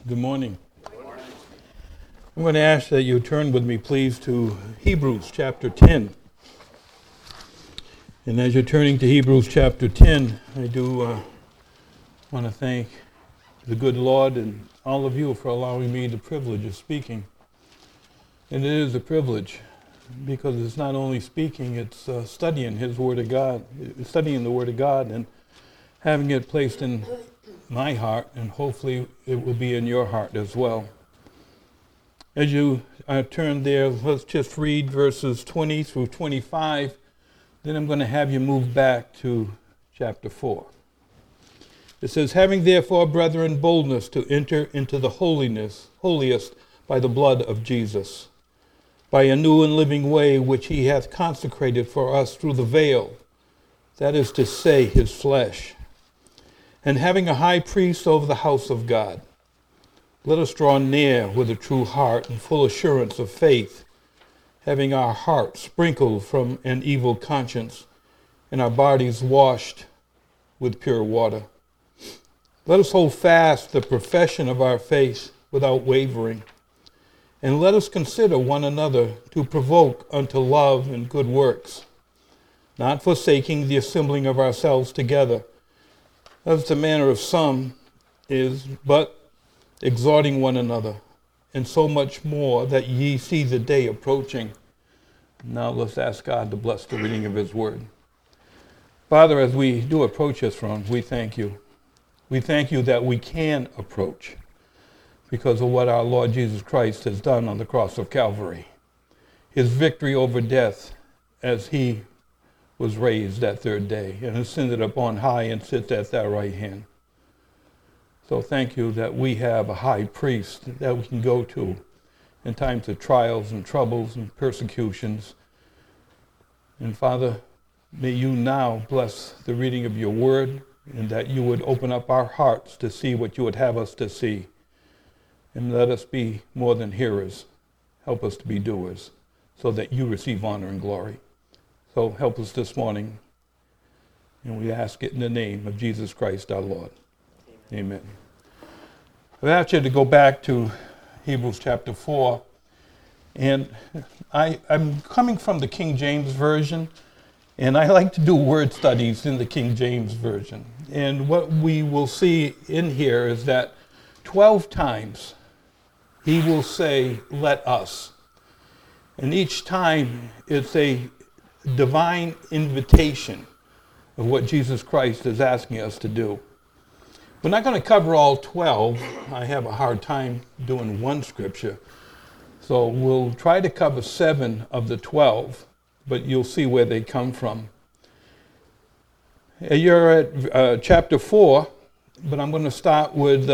Good morning. I'm going to ask that you turn with me, please, to Hebrews chapter 10. And as you're turning to Hebrews chapter 10, I do want to thank the good Lord and all of you for allowing me the privilege of speaking. And it is a privilege because it's not only speaking, it's studying His Word of God, studying the Word of God and having it placed in my heart, and hopefully it will be in your heart as well. As you turn there, let's just read verses 20 through 25. Then I'm going to have you move back to chapter 4. It says, "Having therefore, brethren, boldness to enter into the holiest by the blood of Jesus, by a new and living way which he hath consecrated for us through the veil, that is to say, his flesh. And having a high priest over the house of God, let us draw near with a true heart and full assurance of faith, having our hearts sprinkled from an evil conscience and our bodies washed with pure water. Let us hold fast the profession of our faith without wavering, and let us consider one another to provoke unto love and good works, not forsaking the assembling of ourselves together, as the manner of some is, but exhorting one another, and so much more that ye see the day approaching." Now let's ask God to bless the reading of His Word. Father, as we do approach His throne, we thank you. We thank you that we can approach because of what our Lord Jesus Christ has done on the cross of Calvary. His victory over death as He was raised that third day and ascended up on high and sits at thy right hand. So thank you that we have a high priest that we can go to in times of trials and troubles and persecutions. And Father, may you now bless the reading of your word, and that you would open up our hearts to see what you would have us to see. And let us be more than hearers. Help us to be doers so that you receive honor and glory. So help us this morning, and we ask it in the name of Jesus Christ our Lord. Amen. I've asked you to go back to Hebrews chapter 4, and I'm coming from the King James Version, and I like to do word studies in the King James Version. And what we will see in here is that 12 times he will say, "Let us." And each time it's a divine invitation of what Jesus Christ is asking us to do. We're not going to cover all 12. I have a hard time doing one scripture. So we'll try to cover 7 of the 12, but you'll see where they come from. You're at chapter 4, but I'm going to start with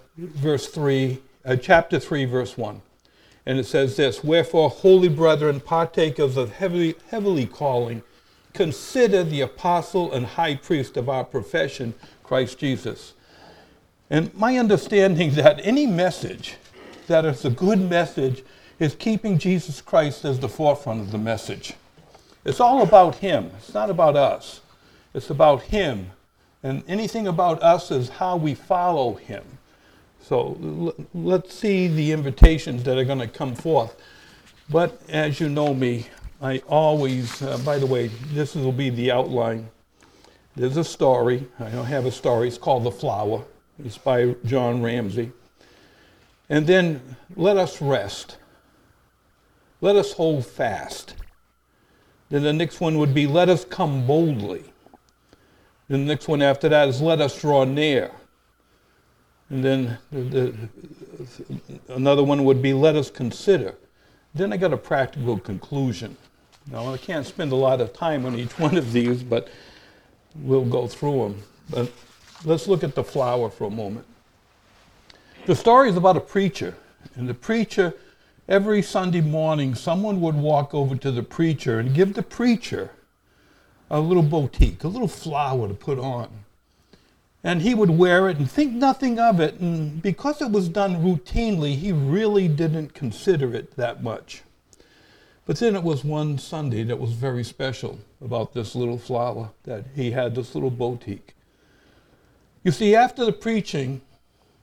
chapter 3, verse 1. And it says this: "Wherefore, holy brethren, partakers of heavenly calling, consider the apostle and high priest of our profession, Christ Jesus." And my understanding that any message that is a good message is keeping Jesus Christ as the forefront of the message. It's all about Him. It's not about us. It's about Him. And anything about us is how we follow Him. So let's see the invitations that are going to come forth. But as you know me, I always, by the way, this will be the outline. There's a story. I don't have a story. It's called The Flower. It's by John Ramsey. And then let us rest. Let us hold fast. Then the next one would be let us come boldly. Then the next one after that is let us draw near. And then another one would be let us consider. Then I got a practical conclusion. Now I can't spend a lot of time on each one of these, but we'll go through them. But let's look at the flower for a moment. The story is about a preacher. And the preacher, every Sunday morning, someone would walk over to the preacher and give the preacher a little boutique, a little flower to put on. And he would wear it and think nothing of it. And because it was done routinely, he really didn't consider it that much. But then it was one Sunday that was very special about this little flower, that he had this little boutique. You see, after the preaching,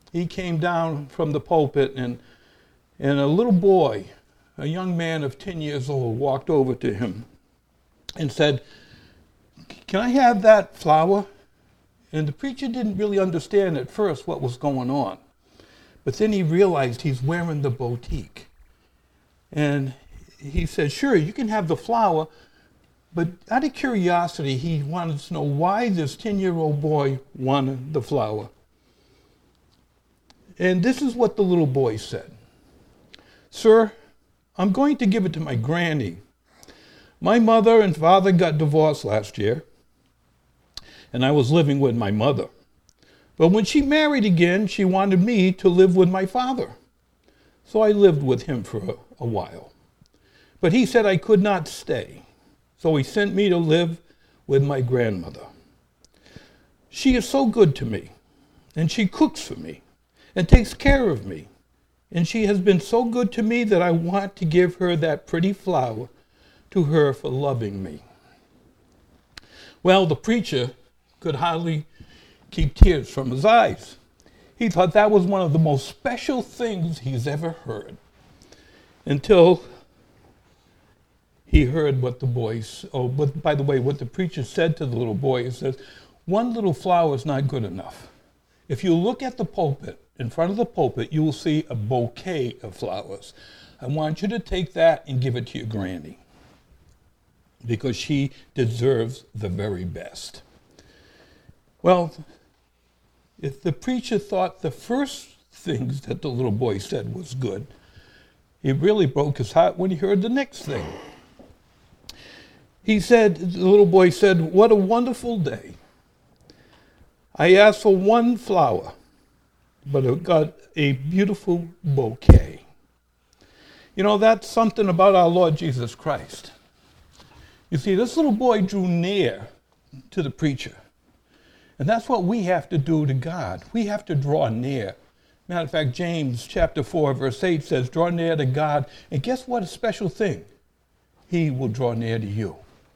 he came down from the pulpit, and a little boy, a young man of 10 years old, walked over to him and said, "Can I have that flower?" And the preacher didn't really understand at first what was going on. But then he realized he's wearing the boutique. And he said, "Sure, you can have the flower." But out of curiosity, he wanted to know why this 10-year-old boy wanted the flower. And this is what the little boy said. "Sir, I'm going to give it to my granny. My mother and father got divorced last year, and I was living with my mother. But when she married again, she wanted me to live with my father. So I lived with him for a while. But he said I could not stay. So he sent me to live with my grandmother. She is so good to me, and she cooks for me and takes care of me. And she has been so good to me that I want to give her that pretty flower to her for loving me." Well, the preacher could hardly keep tears from his eyes. He thought that was one of the most special things he's ever heard, until he heard what the boys, by the way, what the preacher said to the little boy. He says, "One little flower is not good enough. If you look at the pulpit, in front of the pulpit, you will see a bouquet of flowers. I want you to take that and give it to your granny, because she deserves the very best." Well, if the preacher thought the first things that the little boy said was good, it really broke his heart when he heard the next thing. He said, the little boy said, "What a wonderful day. I asked for one flower, but I got a beautiful bouquet." You know, that's something about our Lord Jesus Christ. You see, this little boy drew near to the preacher. And that's what we have to do to God. We have to draw near. Matter of fact, James chapter 4, verse 8 says, "Draw near to God." And guess what? A special thing. He will draw near to you.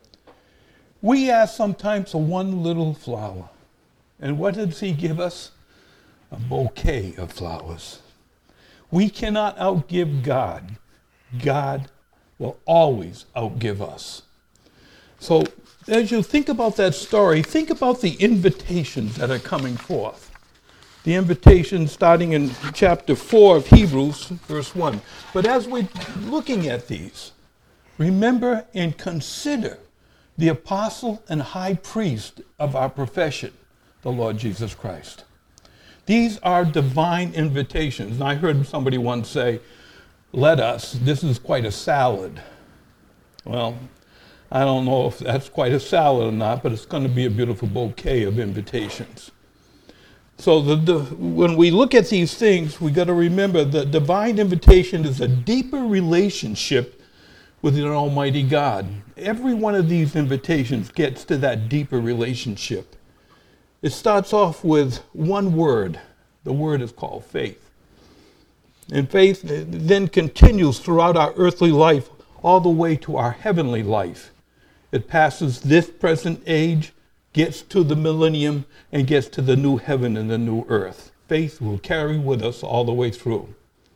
We ask sometimes for one little flower. And what does he give us? A bouquet of flowers. We cannot outgive God. God will always outgive us. So as you think about that story, think about the invitations that are coming forth. The invitation starting in chapter 4 of Hebrews, verse 1. But as we're looking at these, remember and consider the apostle and high priest of our profession, the Lord Jesus Christ. These are divine invitations. And I heard somebody once say, "Let us, this is quite a salad." Well, I don't know if that's quite a salad or not, but it's going to be a beautiful bouquet of invitations. So when we look at these things, we got to remember that divine invitation is a deeper relationship with an almighty God. Every one of these invitations gets to that deeper relationship. It starts off with one word. The word is called faith. And faith then continues throughout our earthly life all the way to our heavenly life. It passes this present age, gets to the millennium, and gets to the new heaven and the new earth. Faith will carry with us all the way through.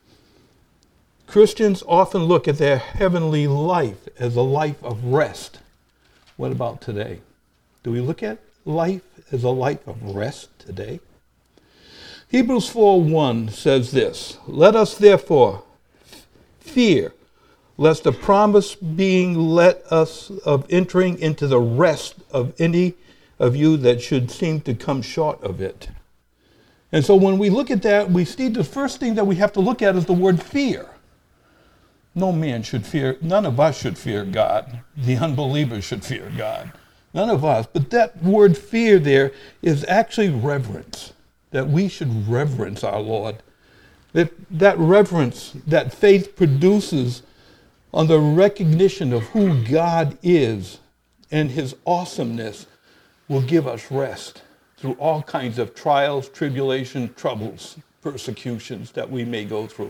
Christians often look at their heavenly life as a life of rest. What about today? Do we look at life as a life of rest today? Hebrews 4:1 says this, "Let us therefore fear, lest the promise being let us of entering into the rest of any of you that should seem to come short of it." And so when we look at that, we see the first thing that we have to look at is the word fear. No man should fear, none of us should fear God. The unbelievers should fear God. None of us. But that word fear there is actually reverence, that we should reverence our Lord. That reverence, that faith produces on the recognition of who God is and his awesomeness will give us rest through all kinds of trials, tribulation, troubles, persecutions that we may go through.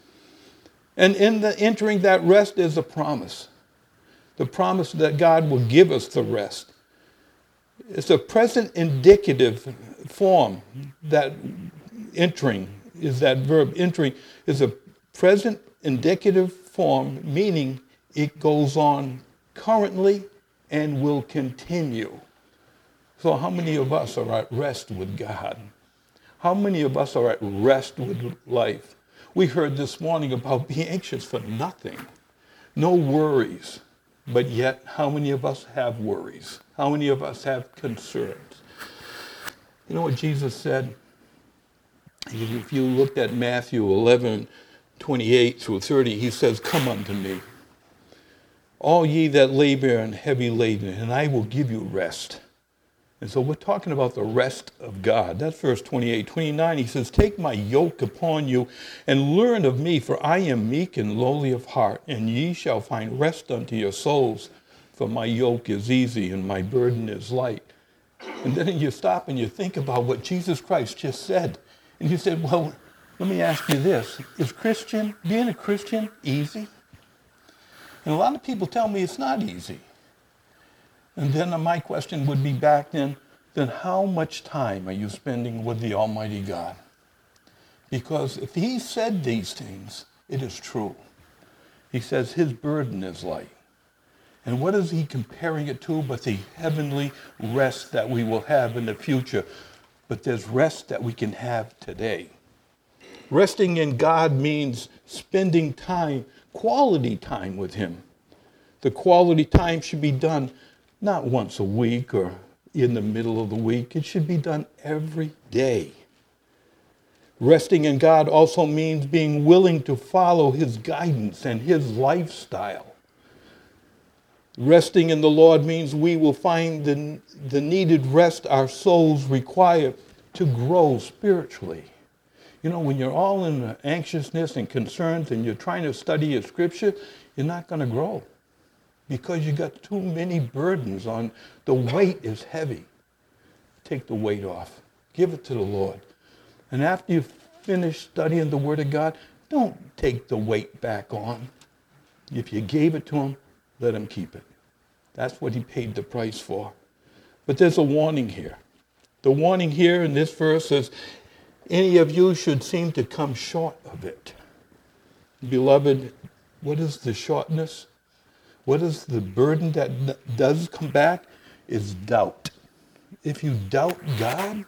And in the entering that rest is a promise. The promise that God will give us the rest. It's a present indicative form that entering, is that verb entering, is a present indicative form, meaning it goes on currently and will continue. So how many of us are at rest with God? How many of us are at rest with life? We heard this morning about being anxious for nothing, no worries. But yet, how many of us have worries? How many of us have concerns? You know what Jesus said? If you looked at Matthew 11:28 through 30, he says, "Come unto me, all ye that labor and heavy laden, and I will give you rest." And so we're talking about the rest of God. That's verse 28. 29, he says, "Take my yoke upon you and learn of me, for I am meek and lowly of heart, and ye shall find rest unto your souls. For my yoke is easy and my burden is light." And then you stop and you think about what Jesus Christ just said. And you said, well, let me ask you this. Is being a Christian easy? And a lot of people tell me it's not easy. And then my question would be back then how much time are you spending with the Almighty God? Because if he said these things, it is true. He says his burden is light. And what is he comparing it to but the heavenly rest that we will have in the future? But there's rest that we can have today. Resting in God means spending time, quality time with him. The quality time should be done not once a week or in the middle of the week. It should be done every day. Resting in God also means being willing to follow his guidance and his lifestyle. Resting in the Lord means we will find the needed rest our souls require to grow spiritually. You know, when you're all in anxiousness and concerns and you're trying to study your scripture, you're not going to grow because you got too many burdens on. The weight is heavy. Take the weight off. Give it to the Lord. And after you finish studying the Word of God, don't take the weight back on. If you gave it to him, let him keep it. That's what he paid the price for. But there's a warning here. The warning here in this verse is, any of you should seem to come short of it. Beloved, what is the shortness? What is the burden that does come back? Is doubt. If you doubt God,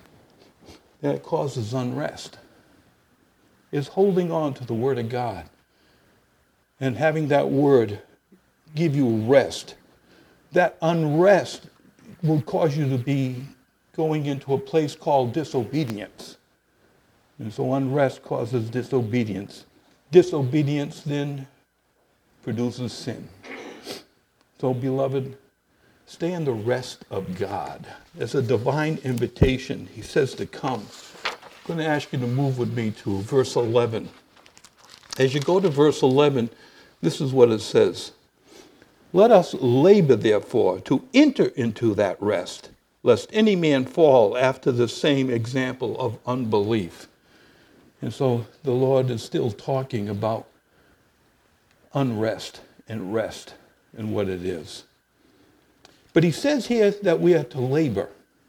that causes unrest. It's holding on to the Word of God and having that Word give you rest. That unrest will cause you to be going into a place called disobedience. And so unrest causes disobedience. Disobedience then produces sin. So, beloved, stay in the rest of God. It's a divine invitation. He says to come. I'm going to ask you to move with me to verse 11. As you go to verse 11, this is what it says. "Let us labor, therefore, to enter into that rest, lest any man fall after the same example of unbelief." And so the Lord is still talking about unrest and rest and what it is. But he says here that we are to labor.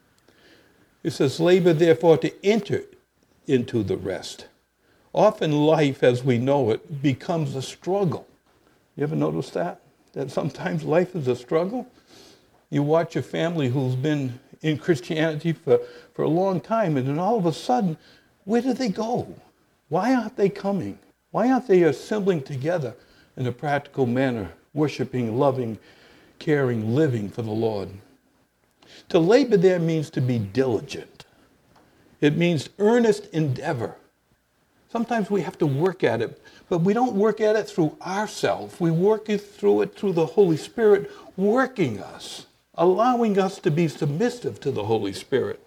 It says, "Labor, therefore, to enter into the rest." Often life as we know it becomes a struggle. You ever notice that? That sometimes life is a struggle? You watch a family who's been in Christianity for a long time, and then all of a sudden, where do they go? Why aren't they coming? Why aren't they assembling together in a practical manner, worshiping, loving, caring, living for the Lord? To labor there means to be diligent. It means earnest endeavor. Sometimes we have to work at it, but we don't work at it through ourselves. We work through the Holy Spirit working us, allowing us to be submissive to the Holy Spirit.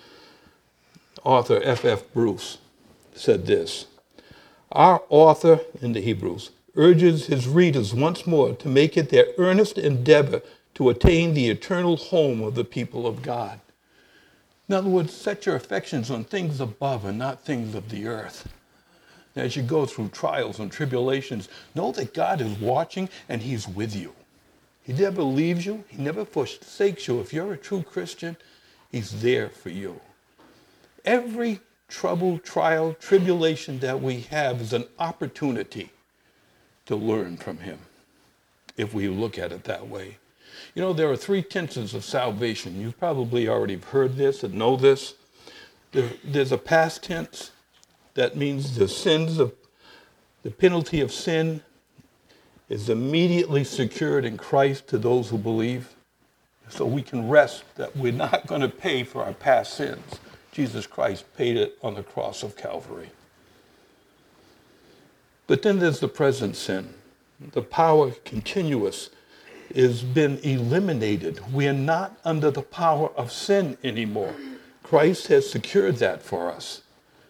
Author F.F. Bruce said this, "Our author," in the Hebrews, "urges his readers once more to make it their earnest endeavor to attain the eternal home of the people of God." In other words, set your affections on things above and not things of the earth. As you go through trials and tribulations, know that God is watching and he's with you. He never leaves you. He never forsakes you. If you're a true Christian, he's there for you. Every trouble, trial, tribulation that we have is an opportunity to learn from him, if we look at it that way. You know, there are three tenses of salvation. You probably already heard this and know this. There's a past tense. That means the penalty of sin is immediately secured in Christ to those who believe. So we can rest that we're not going to pay for our past sins. Jesus Christ paid it on the cross of Calvary. But then there's the present sin. The power continuous has been eliminated. We are not under the power of sin anymore. Christ has secured that for us.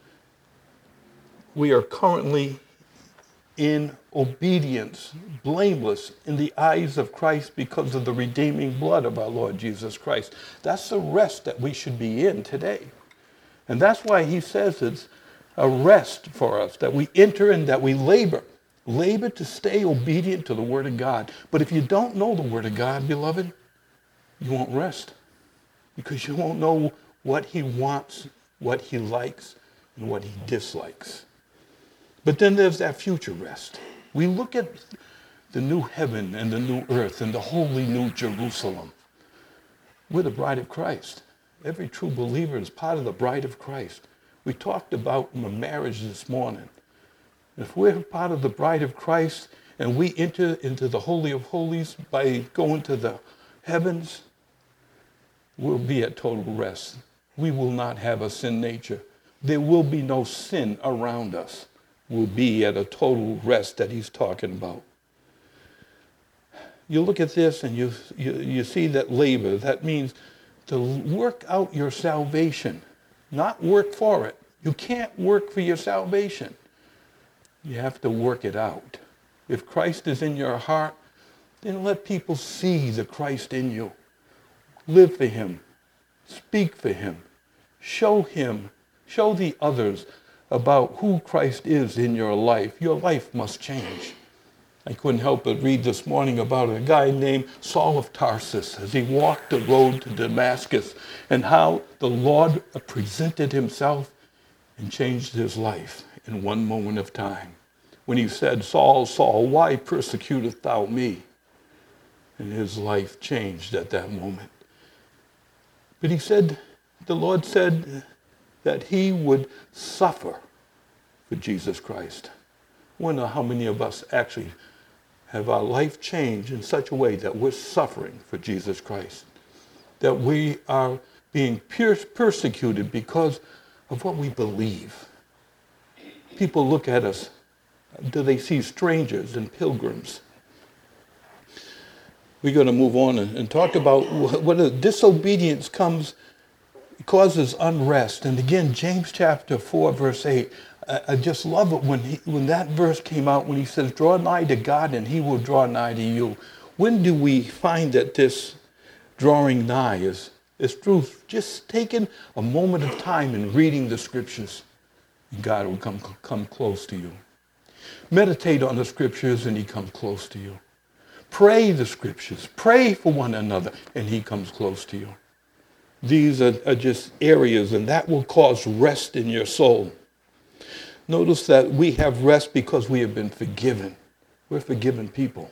We are currently in obedience, blameless in the eyes of Christ because of the redeeming blood of our Lord Jesus Christ. That's the rest that we should be in today. And that's why he says it's a rest for us, that we enter and that we labor. Labor to stay obedient to the Word of God. But if you don't know the Word of God, beloved, you won't rest. Because you won't know what he wants, what he likes, and what he dislikes. But then there's that future rest. We look at the new heaven and the new earth and the holy new Jerusalem. We're the bride of Christ. Every true believer is part of the bride of Christ. We talked about the marriage this morning. If we're part of the bride of Christ and we enter into the Holy of Holies by going to the heavens, we'll be at total rest. We will not have a sin nature. There will be no sin around us. We'll be at a total rest that he's talking about. You look at this and you see that labor. That means to work out your salvation, not work for it. You can't work for your salvation. You have to work it out. If Christ is in your heart, then let people see the Christ in you. Live for him. Speak for him. Show the others about who Christ is in your life. Your life must change. I couldn't help but read this morning about a guy named Saul of Tarsus as he walked the road to Damascus and how the Lord presented himself and changed his life in one moment of time. When he said, "Saul, Saul, why persecutest thou me?" And his life changed at that moment. But the Lord said that he would suffer for Jesus Christ. I wonder how many of us actually have our life changed in such a way that we're suffering for Jesus Christ, that we are being persecuted because of what we believe. People look at us. Do they see strangers and pilgrims? We're going to move on and talk about what disobedience causes unrest. And again, James chapter 4, verse 8. I just love it when that verse came out, when he says, "Draw nigh to God and he will draw nigh to you." When do we find that this drawing nigh is through just taking a moment of time and reading the scriptures? God will come close to you. Meditate on the scriptures and he comes close to you. Pray the scriptures. Pray for one another and he comes close to you. These are just areas, and that will cause rest in your soul. Notice that we have rest because we have been forgiven. We're forgiven people.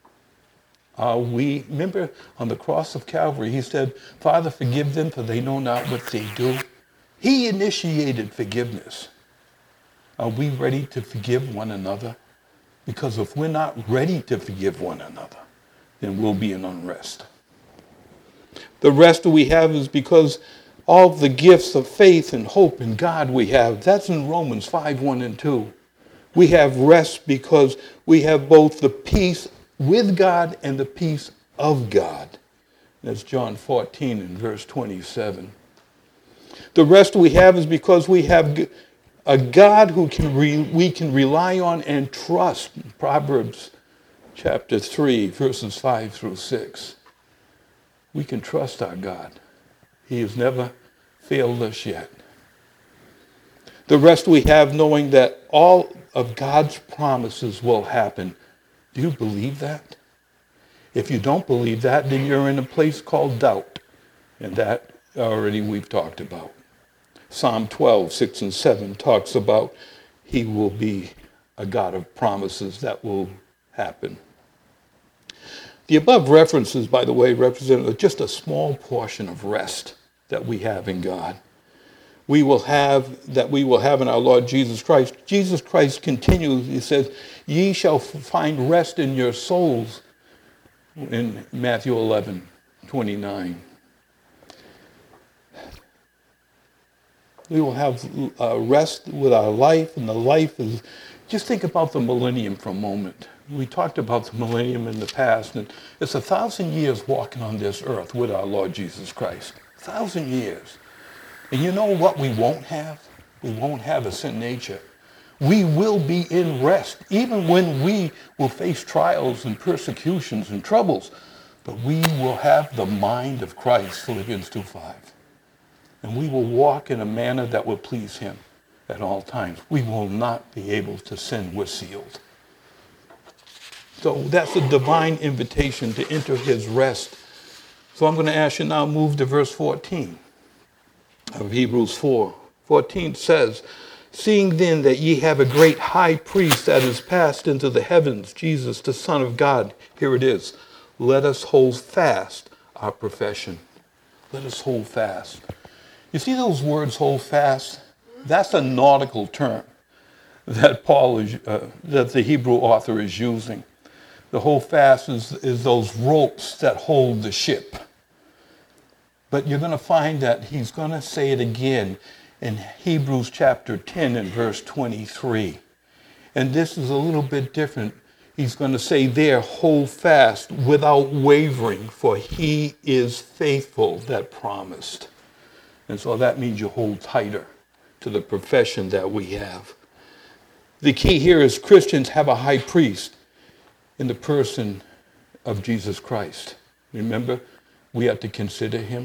Remember on the cross of Calvary, he said, "Father, forgive them, for they know not what they do." He initiated forgiveness. Are we ready to forgive one another? Because if we're not ready to forgive one another, then we'll be in unrest. The rest we have is because all the gifts of faith and hope in God we have. That's in Romans 5:1 and 2. We have rest because we have both the peace with God and the peace of God. That's John 14 and verse 27. The rest we have is because we have a God who we can rely on and trust. Proverbs chapter 3, verses 5 through 6. We can trust our God. He has never failed us yet. The rest we have knowing that all of God's promises will happen. Do you believe that? If you don't believe that, then you're in a place called doubt. And that already we've talked about. Psalm 12, 6 and 7 talks about he will be a God of promises that will happen. The above references, by the way, represent just a small portion of rest that we have in God. We will have in our Lord Jesus Christ. Jesus Christ continues, he says, ye shall find rest in your souls in Matthew 11, 29. We will have rest with our life, and the life is, just think about the millennium for a moment. We talked about the millennium in the past, and it's 1,000 years walking on this earth with our Lord Jesus Christ. 1,000 years. And you know what we won't have? We won't have a sin nature. We will be in rest, even when we will face trials and persecutions and troubles. But we will have the mind of Christ, Philippians 2:5. And we will walk in a manner that will please him at all times. We will not be able to sin. We're sealed. So that's a divine invitation to enter his rest. So I'm going to ask you now, move to verse 14 of Hebrews 4. 14 says, seeing then that ye have a great high priest that is passed into the heavens, Jesus, the Son of God. Here it is. Let us hold fast our profession. Let us hold fast. You see those words, hold fast? That's a nautical term that that the Hebrew author is using. The hold fast is those ropes that hold the ship. But you're going to find that he's going to say it again in Hebrews chapter 10 and verse 23. And this is a little bit different. He's going to say there, hold fast without wavering, for he is faithful that promised. And so that means you hold tighter to the profession that we have. The key here is Christians have a high priest in the person of Jesus Christ. Remember, we have to consider him.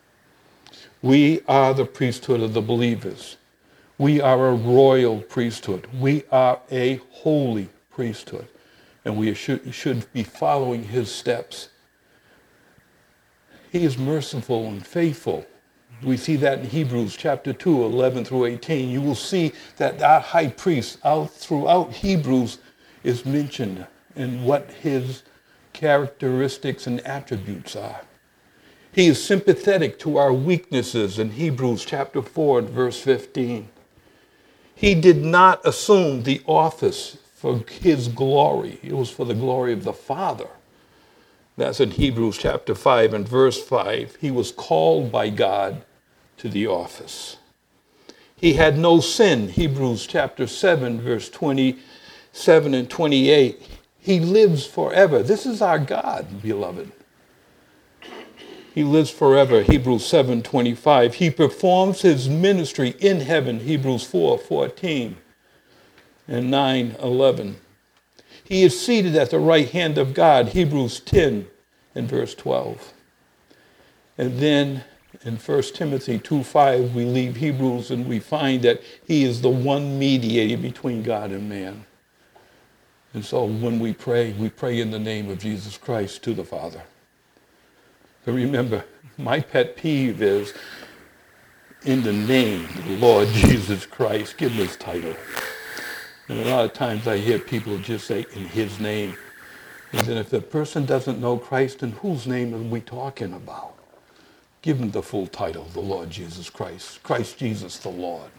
We are the priesthood of the believers. We are a royal priesthood. We are a holy priesthood. And we should be following his steps. He is merciful and faithful. We see that in Hebrews chapter 2, 11 through 18. You will see that our high priest throughout Hebrews is mentioned and what his characteristics and attributes are. He is sympathetic to our weaknesses in Hebrews chapter 4 and verse 15. He did not assume the office for his glory. It was for the glory of the Father. That's in Hebrews chapter 5 and verse 5. He was called by God to the office. He had no sin. Hebrews chapter 7 verse 27 and 28. He lives forever. This is our God, beloved. He lives forever. Hebrews 7:25. He performs his ministry in heaven. Hebrews 4:14 and 9:11. He is seated at the right hand of God. Hebrews 10 and verse 12. And then in 1 Timothy 2:5, we leave Hebrews and we find that he is the one mediator between God and man. And so when we pray in the name of Jesus Christ to the Father. But remember, my pet peeve is in the name of the Lord Jesus Christ. Give him his title. And a lot of times I hear people just say, in his name. And then if the person doesn't know Christ, then whose name are we talking about? Give him the full title, the Lord Jesus Christ. Christ Jesus the Lord.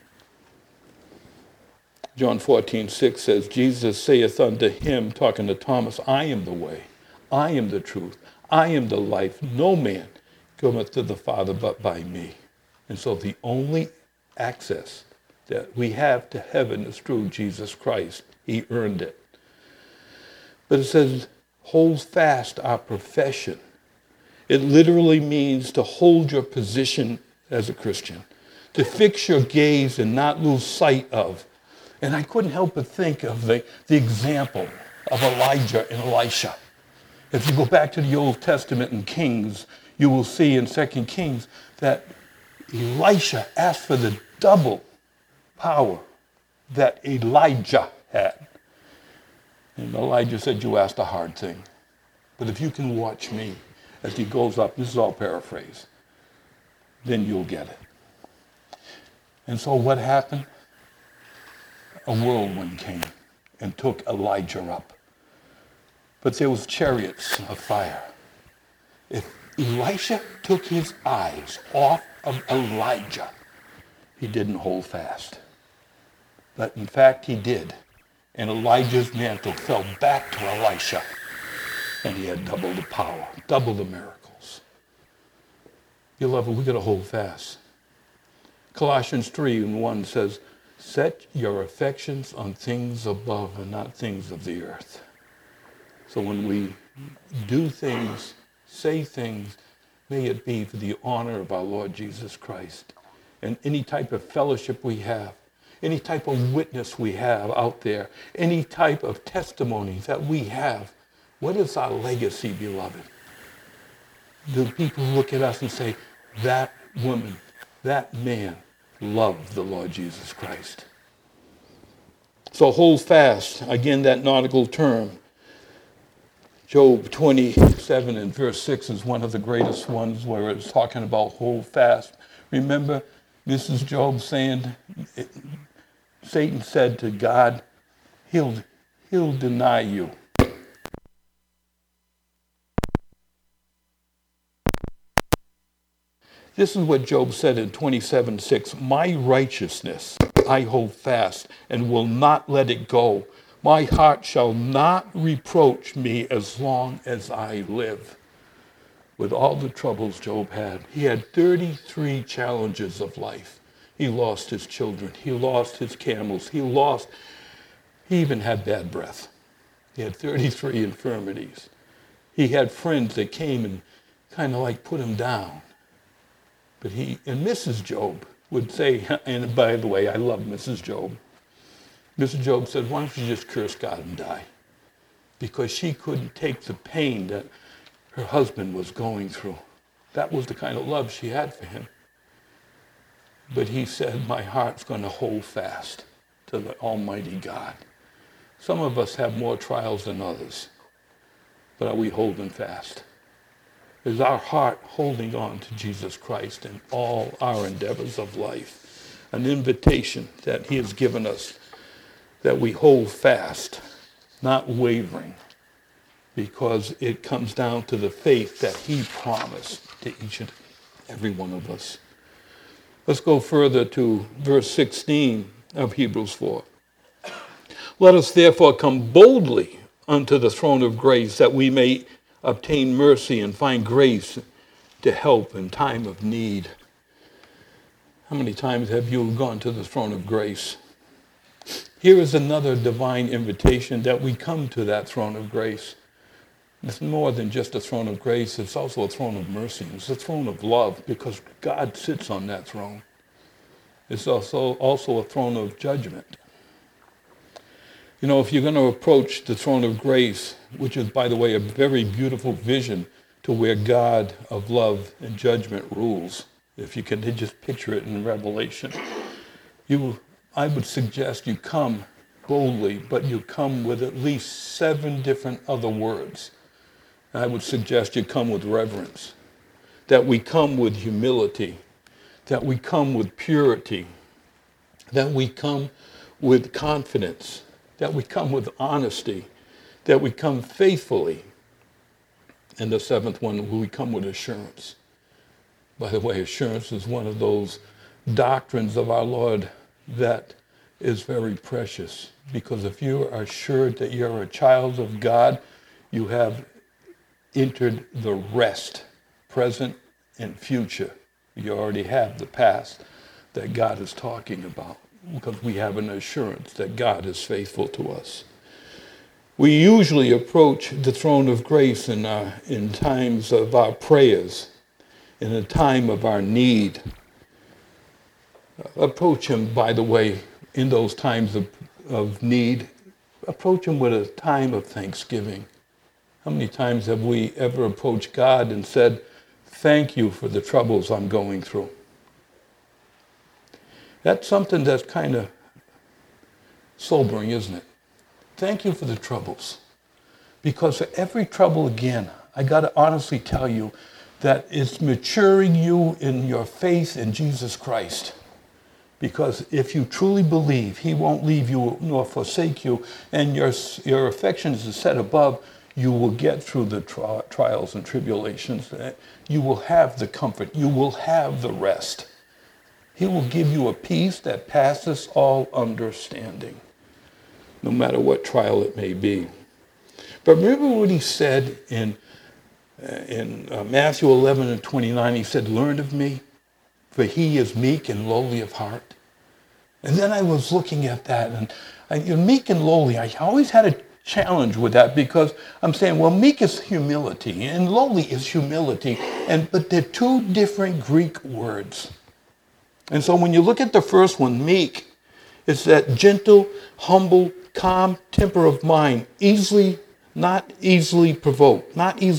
John 14:6 says, Jesus saith unto him, talking to Thomas, I am the way, I am the truth, I am the life. No man cometh to the Father but by me. And so the only access that we have to heaven is through Jesus Christ. He earned it. But it says, hold fast our profession. It literally means to hold your position as a Christian, to fix your gaze and not lose sight of. And I couldn't help but think of the example of Elijah and Elisha. If you go back to the Old Testament in Kings, you will see in 2 Kings that Elisha asked for the double power that Elijah had. And Elijah said, you asked a hard thing. But if you can watch me as he goes up, this is all paraphrase, then you'll get it. And so what happened? A whirlwind came and took Elijah up. But there was chariots of fire. If Elisha took his eyes off of Elijah, he didn't hold fast. But in fact, he did. And Elijah's mantle fell back to Elisha. And he had double the power, double the miracles. Beloved, we got to hold fast. Colossians 3:1 says, set your affections on things above and not things of the earth. So when we do things, say things, may it be for the honor of our Lord Jesus Christ. And any type of fellowship we have, any type of witness we have out there, any type of testimony that we have, what is our legacy, beloved? Do people look at us and say, that woman, that man loved the Lord Jesus Christ? So hold fast. Again, that nautical term. Job 27 and verse 6 is one of the greatest ones where it's talking about hold fast. Remember, this is Job saying, Satan said to God, he'll deny you. This is what Job said in 27:6. My righteousness I hold fast and will not let it go. My heart shall not reproach me as long as I live. With all the troubles Job had, he had 33 challenges of life. He lost his children. He lost his camels. He even had bad breath. He had 33 infirmities. He had friends that came and kind of like put him down. But and Mrs. Job would say, and by the way, I love Mrs. Job. Mrs. Job said, why don't you just curse God and die? Because she couldn't take the pain that her husband was going through. That was the kind of love she had for him. But he said, my heart's going to hold fast to the Almighty God. Some of us have more trials than others, but are we holding fast? Is our heart holding on to Jesus Christ in all our endeavors of life? An invitation that he has given us, that we hold fast, not wavering, because it comes down to the faith that he promised to each and every one of us. Let's go further to verse 16 of Hebrews 4. Let us therefore come boldly unto the throne of grace, that we may obtain mercy and find grace to help in time of need. How many times have you gone to the throne of grace? Here is another divine invitation that we come to that throne of grace. It's more than just a throne of grace. It's also a throne of mercy. It's a throne of love, because God sits on that throne. It's also a throne of judgment. You know, if you're going to approach the throne of grace, which is, by the way, a very beautiful vision to where God of love and judgment rules, if you can just picture it in Revelation, I would suggest you come boldly, but you come with at least 7 different other words. I would suggest you come with reverence, that we come with humility, that we come with purity, that we come with confidence, that we come with honesty, that we come faithfully. And the 7th one, we come with assurance. By the way, assurance is one of those doctrines of our Lord that is very precious, because if you are assured that you're a child of God, you have entered the rest, present and future. You already have the past that God is talking about, because we have an assurance that God is faithful to us. We usually approach the throne of grace in times of our prayers, in a time of our need. Approach him, by the way, in those times of need. Approach him with a time of thanksgiving. How many times have we ever approached God and said, thank you for the troubles I'm going through? That's something that's kind of sobering, isn't it? Thank you for the troubles. Because for every trouble, again, I got to honestly tell you that it's maturing you in your faith in Jesus Christ. Because if you truly believe he won't leave you nor forsake you, and your affections are set above, you will get through the trials and tribulations. You will have the comfort. You will have the rest. He will give you a peace that passes all understanding, no matter what trial it may be. But remember what he said in Matthew 11:29. He said, "Learn of me, for he is meek and lowly of heart." And then I was looking at that, and meek and lowly, I always had a challenge with that, because I'm saying, well, meek is humility and lowly is humility, but they're two different Greek words. And so when you look at the first one, meek, it's that gentle, humble, calm temper of mind, not easily provoked.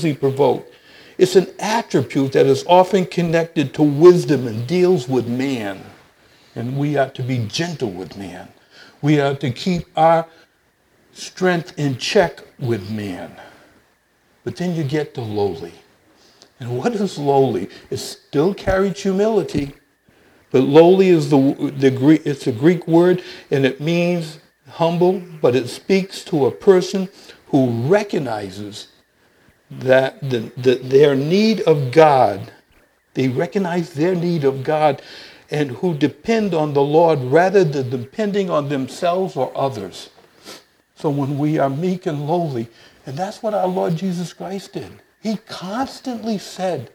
It's an attribute that is often connected to wisdom and deals with man. And we are to be gentle with man. We are to keep our strength in check with man. But then you get to lowly. And what is lowly? It still carries humility. But lowly is the Greek, it's a Greek word, and it means humble, but it speaks to a person who recognizes that their need of God, they recognize their need of God, and who depend on the Lord rather than depending on themselves or others. So when we are meek and lowly, and that's what our Lord Jesus Christ did. He constantly said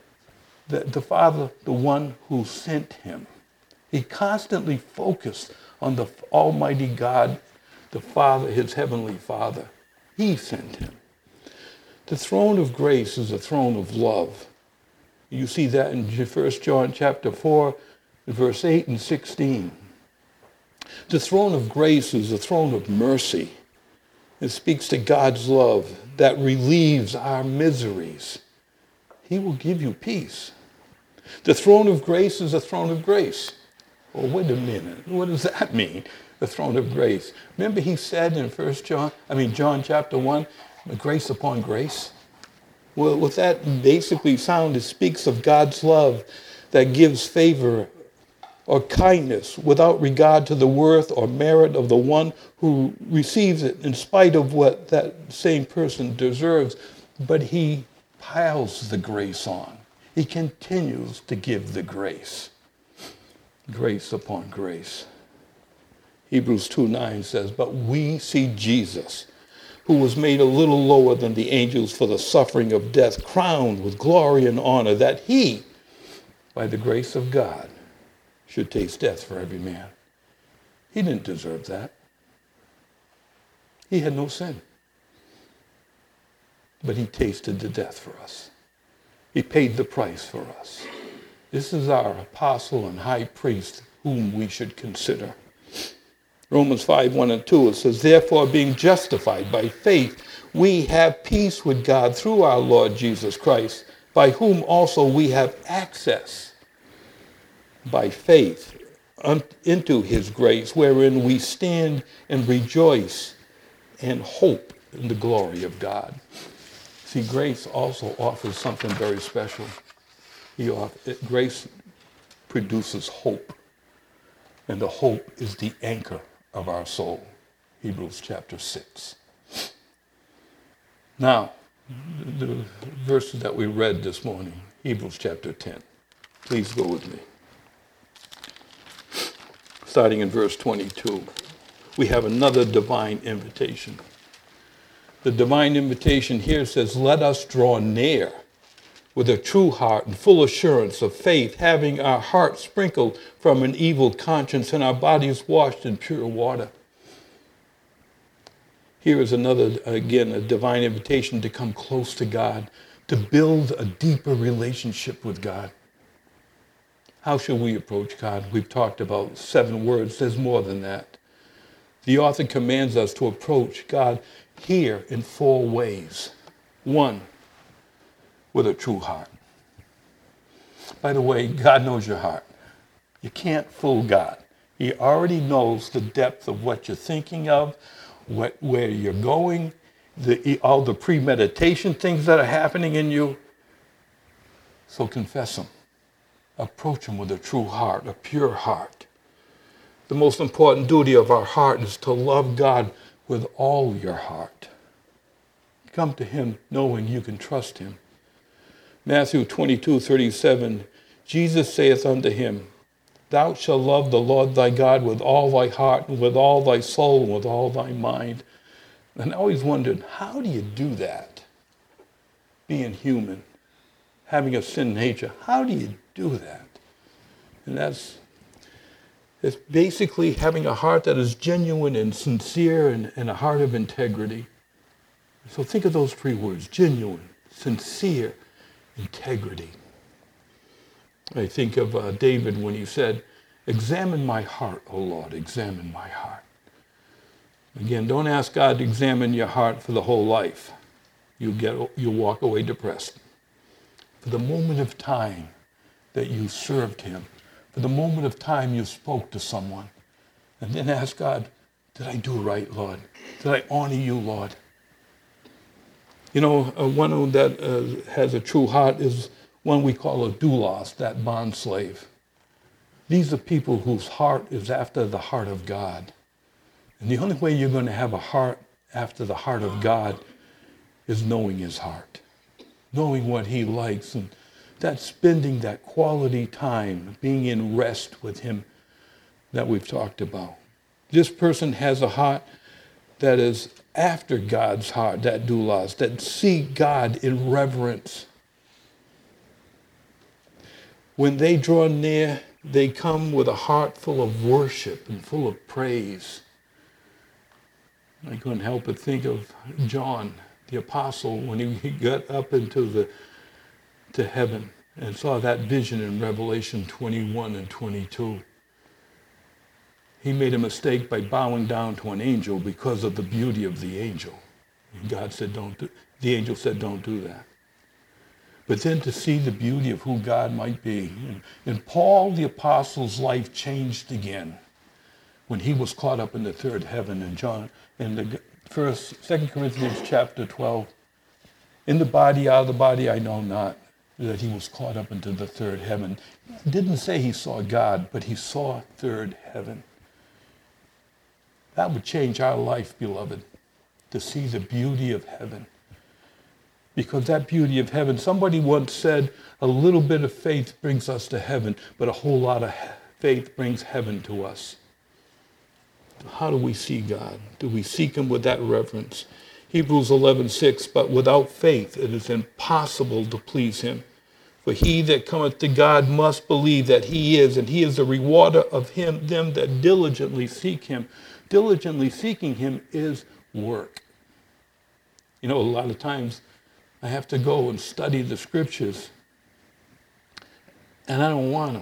that the Father, the one who sent him, he constantly focused on the Almighty God, the Father, his heavenly Father. He sent him. The throne of grace is a throne of love. You see that in 1 John chapter 4, verse 8 and 16. The throne of grace is a throne of mercy. It speaks to God's love that relieves our miseries. He will give you peace. The throne of grace is a throne of grace. Well, wait a minute. What does that mean? The throne of grace. Remember he said in John chapter 1, grace upon grace? Well, with that basically sound, it speaks of God's love that gives favor or kindness without regard to the worth or merit of the one who receives it, in spite of what that same person deserves. But he piles the grace on. He continues to give the grace. Grace upon grace. Hebrews 2:9 says, "But we see Jesus, who was made a little lower than the angels for the suffering of death, crowned with glory and honor, that he, by the grace of God, should taste death for every man." He didn't deserve that. He had no sin. But he tasted the death for us. He paid the price for us. This is our apostle and high priest whom we should consider. Romans 5:1 and 2, it says, "Therefore, being justified by faith, we have peace with God through our Lord Jesus Christ, by whom also we have access by faith into his grace, wherein we stand and rejoice and hope in the glory of God." See, grace also offers something very special. Grace produces hope, and the hope is the anchor of our soul. Hebrews chapter 6. Now, the verses that we read this morning, Hebrews chapter 10. Please go with me. Starting in verse 22, we have another divine invitation. The divine invitation here says, "Let us draw near with a true heart and full assurance of faith, having our hearts sprinkled from an evil conscience and our bodies washed in pure water." Here is another, again, a divine invitation to come close to God, to build a deeper relationship with God. How should we approach God? We've talked about 7 words. There's more than that. The author commands us to approach God here in 4 ways. 1, with a true heart. By the way, God knows your heart. You can't fool God. He already knows the depth of what you're thinking of, where you're going, all the premeditation things that are happening in you. So confess them. Approach him with a true heart, a pure heart. The most important duty of our heart is to love God with all your heart. Come to him knowing you can trust him. Matthew 22:37, Jesus saith unto him, Thou shalt love the Lord thy God with all thy heart, and with all thy soul, and with all thy mind. And I always wondered, how do you do that? Being human, having a sin nature, how do you do that? And it's basically having a heart that is genuine and sincere and a heart of integrity. So think of those three words, genuine, sincere, integrity. I think of David when he said, examine my heart, O Lord, examine my heart. Again, don't ask God to examine your heart for the whole life. You'll walk away depressed. For the moment of time that you served him, for the moment of time you spoke to someone, and then ask God, did I do right, Lord? Did I honor you, Lord? You know, one that has a true heart is one we call a doulos, that bond slave. These are people whose heart is after the heart of God. And the only way you're going to have a heart after the heart of God is knowing his heart, knowing what he likes, and that's spending that quality time, being in rest with him that we've talked about. This person has a heart that is after God's heart, that doulos, that see God in reverence. When they draw near, they come with a heart full of worship and full of praise. I couldn't help but think of John, the apostle, when he got up to heaven and saw that vision in Revelation 21 and 22. He made a mistake by bowing down to an angel because of the beauty of the angel. And God said, the angel said, don't do that. But then to see the beauty of who God might be. And Paul the apostle's life changed again when he was caught up in the third heaven. And John, in the 2 Corinthians chapter 12, in the body, out of the body, I know not, that he was caught up into the third heaven. It didn't say he saw God, but he saw third heaven. That would change our life, beloved, to see the beauty of heaven. Because that beauty of heaven, somebody once said, a little bit of faith brings us to heaven, but a whole lot of faith brings heaven to us. How do we see God? Do we seek him with that reverence? Hebrews 11:6, but without faith it is impossible to please him. For he that cometh to God must believe that he is, and he is the rewarder of them that diligently seek him. Diligently seeking him is work. You know, a lot of times I have to go and study the scriptures, and I don't want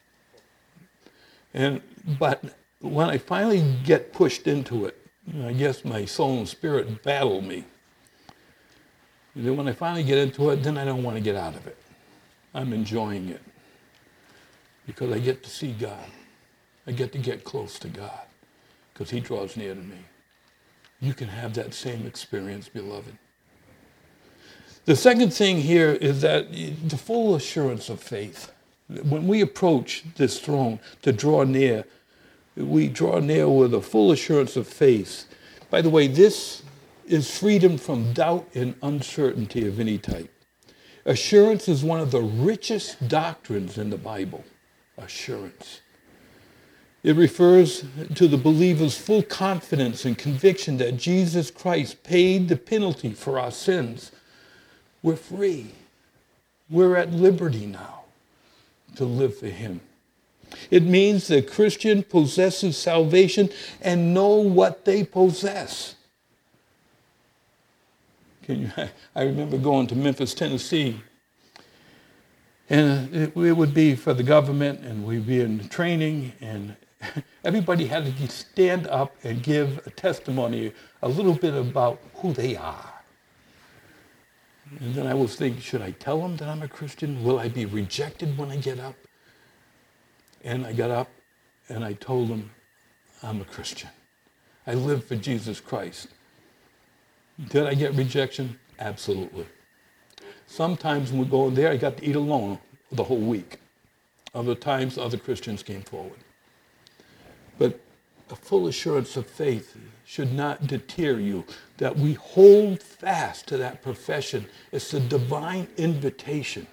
to. But when I finally get pushed into it, I guess my soul and spirit battle me. And then when I finally get into it, then I don't want to get out of it. I'm enjoying it because I get to see God. I get to get close to God because he draws near to me. You can have that same experience, beloved. The second thing here is that the full assurance of faith. When we approach this throne to draw near, we draw near with a full assurance of faith. By the way, this is freedom from doubt and uncertainty of any type. Assurance is one of the richest doctrines in the Bible. Assurance. It refers to the believer's full confidence and conviction that Jesus Christ paid the penalty for our sins. We're free. We're at liberty now to live for him. It means the Christian possesses salvation and know what they possess. I remember going to Memphis, Tennessee, and it would be for the government, and we'd be in training, and everybody had to stand up and give a testimony, a little bit about who they are. And then I was thinking, should I tell them that I'm a Christian? Will I be rejected when I get up? And I got up and I told them, I'm a Christian. I live for Jesus Christ. Did I get rejection? Absolutely. Sometimes when we go in there, I got to eat alone the whole week. Other times, other Christians came forward. But a full assurance of faith should not deter you, that we hold fast to that profession. It's a divine invitation.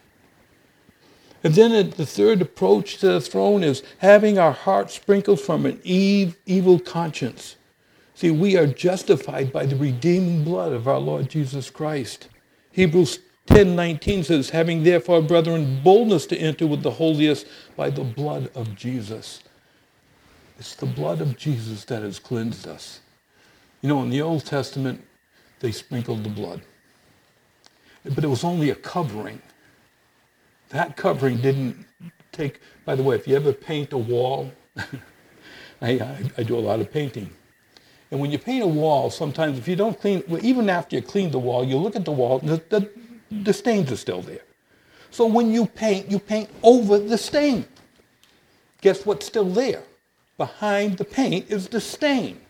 And then the third approach to the throne is having our hearts sprinkled from an evil conscience. See, we are justified by the redeeming blood of our Lord Jesus Christ. Hebrews 10:19 says, having therefore, brethren, boldness to enter with the holiest by the blood of Jesus. It's the blood of Jesus that has cleansed us. You know, in the Old Testament, they sprinkled the blood. But it was only a covering. That covering didn't take, by the way, if you ever paint a wall, I do a lot of painting. And when you paint a wall, sometimes if you don't clean, well, even after you clean the wall, you look at the wall, the stains are still there. So when you paint over the stain. Guess what's still there? Behind the paint is the stain.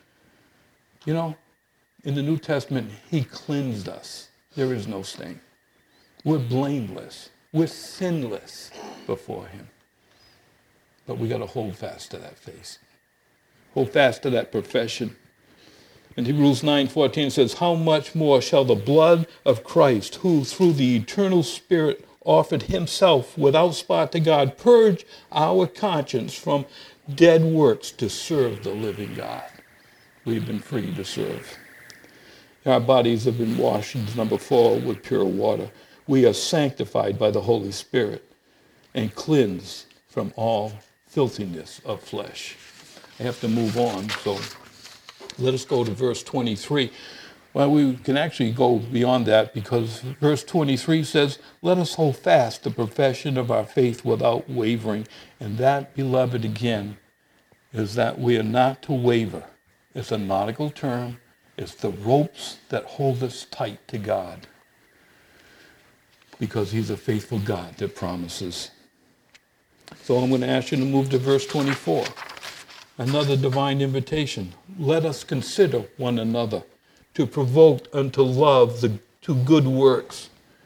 You know, in the New Testament, he cleansed us. There is no stain. We're blameless. We're sinless before him. But we got to hold fast to that faith. Hold fast to that profession. And Hebrews 9:14 says, how much more shall the blood of Christ, who through the eternal Spirit offered himself without spot to God, purge our conscience from dead works to serve the living God. We've been free to serve. Our bodies have been washed, number 4, with pure water. We are sanctified by the Holy Spirit and cleansed from all filthiness of flesh. I have to move on, so let us go to verse 23. Well, we can actually go beyond that because verse 23 says, let us hold fast the profession of our faith without wavering. And that, beloved, again, is that we are not to waver. It's a nautical term. It's the ropes that hold us tight to God, because he's a faithful God that promises. So I'm going to ask you to move to verse 24. Another divine invitation. Let us consider one another to provoke unto love to good works.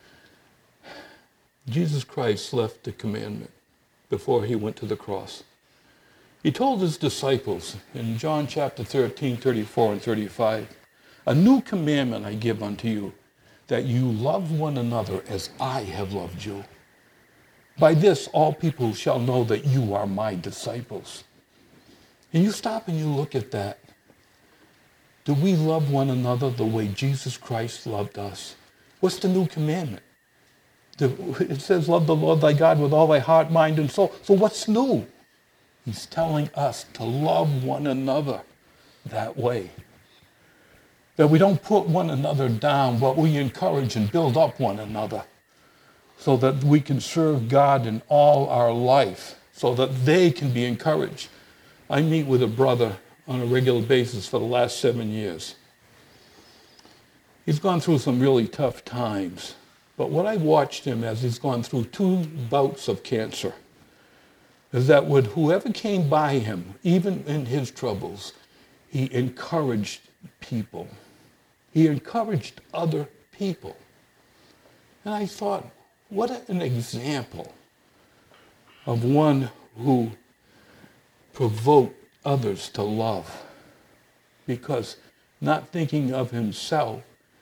Jesus Christ left the commandment before he went to the cross. He told his disciples in John chapter 13, 34 and 35, a new commandment I give unto you, that you love one another as I have loved you. By this all people shall know that you are my disciples. And you stop and you look at that. Do we love one another the way Jesus Christ loved us? What's the new commandment? It says, love the Lord thy God with all thy heart, mind, and soul. So what's new? He's telling us to love one another that way. That we don't put one another down, but we encourage and build up one another so that we can serve God in all our life, so that they can be encouraged. I meet with a brother on a regular basis for the last 7 years. He's gone through some really tough times, but what I watched him as he's gone through 2 bouts of cancer is that with whoever came by him, even in his troubles, he encouraged people. He encouraged other people. And I thought, what an example of one who provoked others to love. Because not thinking of himself,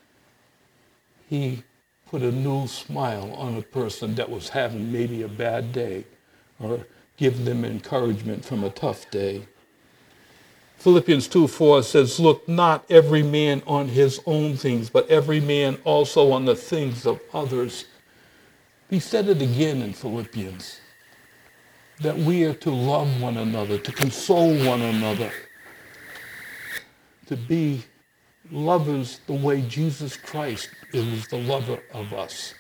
he put a new smile on a person that was having maybe a bad day, or give them encouragement from a tough day. Philippians 2:4 says, look not every man on his own things, but every man also on the things of others. He said it again in Philippians, that we are to love one another, to console one another, to be lovers the way Jesus Christ is the lover of us.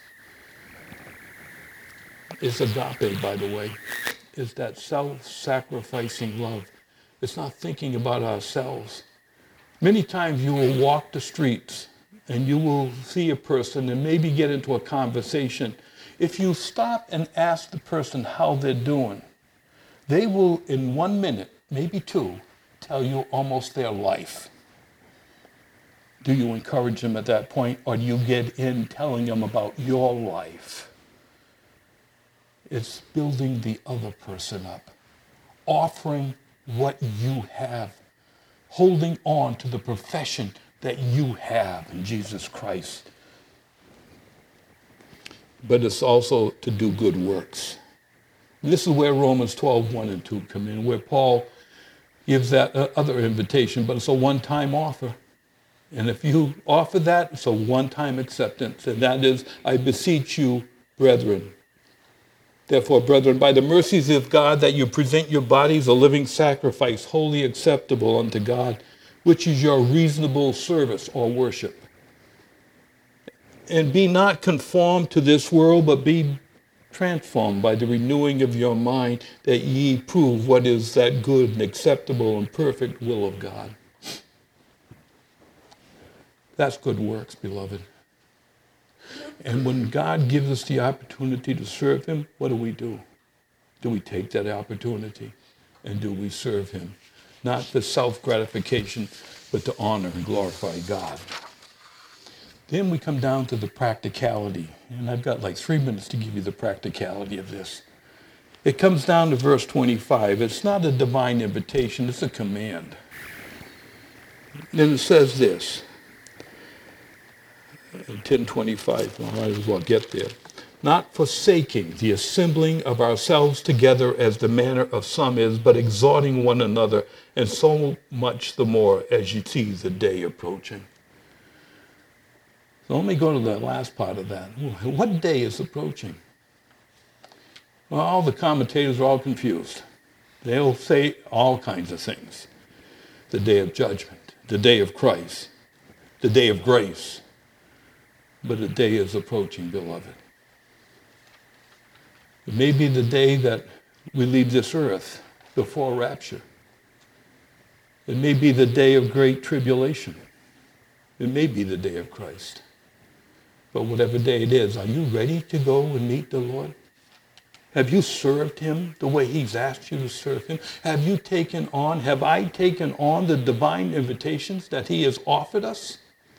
It's agape, by the way. It's that self-sacrificing love. It's not thinking about ourselves. Many times you will walk the streets and you will see a person and maybe get into a conversation. If you stop and ask the person how they're doing, they will in 1 minute, maybe 2, tell you almost their life. Do you encourage them at that point, or do you get in telling them about your life? It's building the other person up, offering what you have, holding on to the profession that you have in Jesus Christ. But it's also to do good works. This is where Romans 12:1 and 2 come in, where Paul gives that other invitation, but it's a one-time offer. And if you offer that, it's a one-time acceptance. And that is, I beseech you, brethren. Therefore, brethren, by the mercies of God, that you present your bodies a living sacrifice, wholly acceptable unto God, which is your reasonable service or worship. And be not conformed to this world, but be transformed by the renewing of your mind, that ye prove what is that good and acceptable and perfect will of God. That's good works, beloved. And when God gives us the opportunity to serve him, what do? Do we take that opportunity? And do we serve him? Not for self-gratification, but to honor and glorify God. Then we come down to the practicality. And I've got like 3 minutes to give you the practicality of this. It comes down to verse 25. It's not a divine invitation, it's a command. Then it says this. 10:25, I might as well get there. Not forsaking the assembling of ourselves together as the manner of some is, but exhorting one another, and so much the more as you see the day approaching. So let me go to the last part of that. What day is approaching? Well, all the commentators are all confused. They'll say all kinds of things. The day of judgment, the day of Christ, the day of grace. But a day is approaching, beloved. It may be the day that we leave this earth before rapture. It may be the day of great tribulation. It may be the day of Christ. But whatever day it is, are you ready to go and meet the Lord? Have you served him the way he's asked you to serve him? Have I taken on the divine invitations that he has offered us?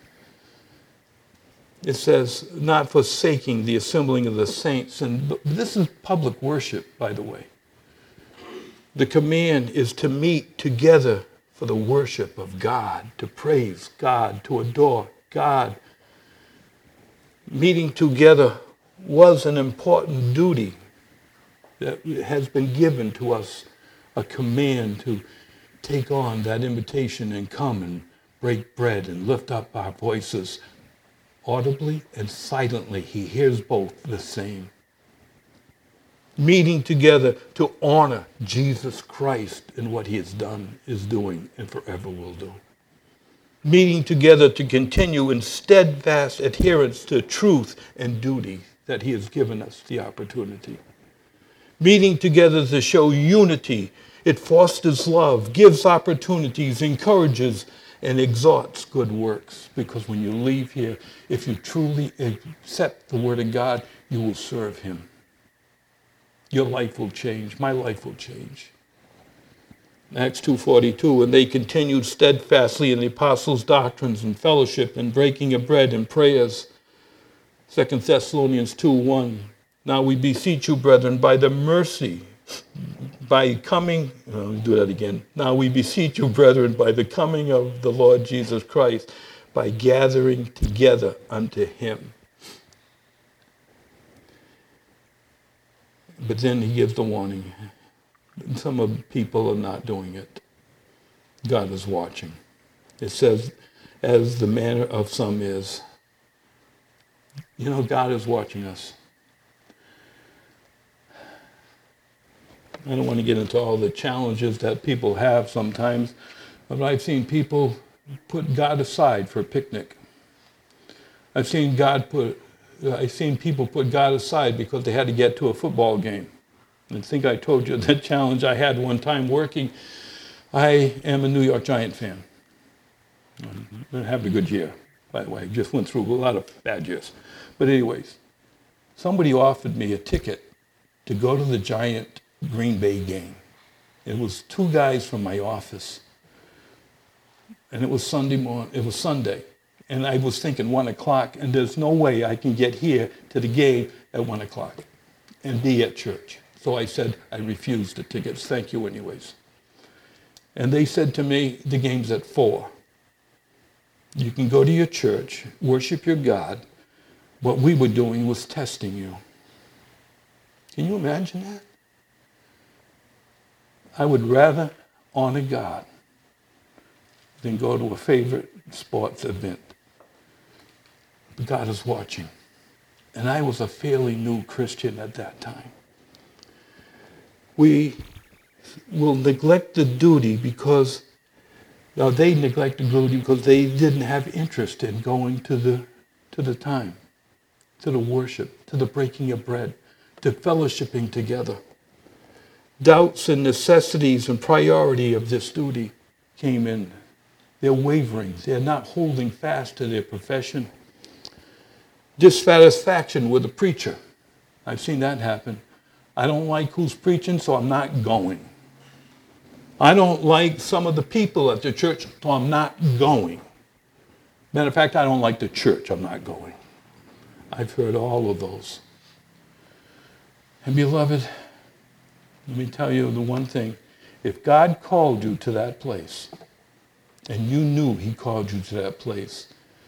It says, not forsaking the assembling of the saints. And this is public worship, by the way. The command is to meet together for the worship of God, to praise God, to adore God. Meeting together was an important duty that has been given to us, a command to take on that invitation and come and break bread and lift up our voices audibly and silently. He hears both the same. Meeting together to honor Jesus Christ and what he has done, is doing, and forever will do. Meeting together to continue in steadfast adherence to truth and duty that he has given us the opportunity. Meeting together to show unity. It fosters love, gives opportunities, encourages, and exhorts good works. Because when you leave here, if you truly accept the word of God, you will serve him. Your life will change. My life will change. Acts 2:42, and they continued steadfastly in the apostles' doctrines and fellowship and breaking of bread and prayers. 2 Thessalonians 2:1, now we beseech you, brethren, by the mercy, by coming, let me do that again. Now we beseech you, brethren, by the coming of the Lord Jesus Christ, by gathering together unto him. But then he gives the warning. Some of the people are not doing it. God is watching. It says, as the manner of some is. You know, God is watching us. I don't want to get into all the challenges that people have sometimes, but I've seen people put God aside for a picnic. I've seen people put God aside because they had to get to a football game. I think I told you that challenge I had one time working. I am a New York Giant fan. I had a good year, by the way. Just went through a lot of bad years. But anyways, somebody offered me a ticket to go to the Giant Green Bay game. It was two guys from my office. And it was Sunday morning. It was Sunday. And I was thinking 1 o'clock, and there's no way I can get here to the game at 1 o'clock and be at church. So I said, I refused the tickets. Thank you anyways. And they said to me, the game's at 4. You can go to your church, worship your God. What we were doing was testing you. Can you imagine that? I would rather honor God than go to a favorite sports event. But God is watching. And I was a fairly new Christian at that time. We will neglect the duty because, now they neglect the duty because they didn't have interest in going to the time, to the worship, to the breaking of bread, to fellowshipping together. Doubts and necessities and priority of this duty came in. They're wavering. They're not holding fast to their profession. Dissatisfaction with the preacher. I've seen that happen. I don't like who's preaching, so I'm not going. I don't like some of the people at the church, so I'm not going. Matter of fact, I don't like the church, I'm not going. I've heard all of those. And beloved, let me tell you the one thing. If God called you to that place, and you knew he called you to that place,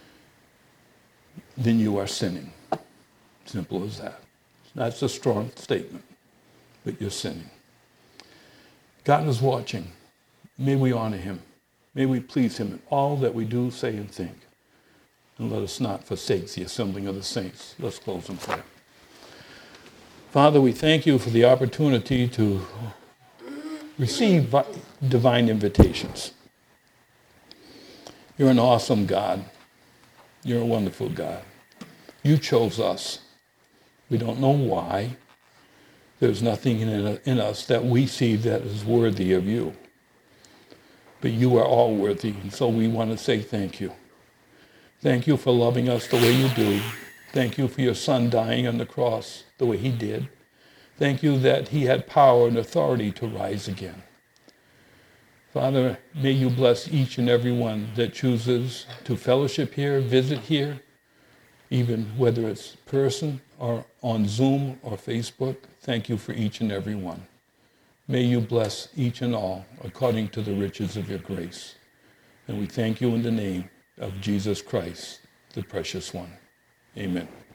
then you are sinning. Simple as that. That's a strong statement, but you're sinning. God is watching. May we honor him. May we please him in all that we do, say, and think. And let us not forsake the assembling of the saints. Let's close in prayer. Father, we thank you for the opportunity to receive divine invitations. You're an awesome God. You're a wonderful God. You chose us. We don't know why. There's nothing in us that we see that is worthy of you. But you are all worthy, and so we want to say thank you. Thank you for loving us the way you do. Thank you for your son dying on the cross the way he did. Thank you that he had power and authority to rise again. Father, may you bless each and every one that chooses to fellowship here, visit here, even whether it's person or on Zoom or Facebook. Thank you for each and every one. May you bless each and all according to the riches of your grace. And we thank you in the name of Jesus Christ, the precious one. Amen.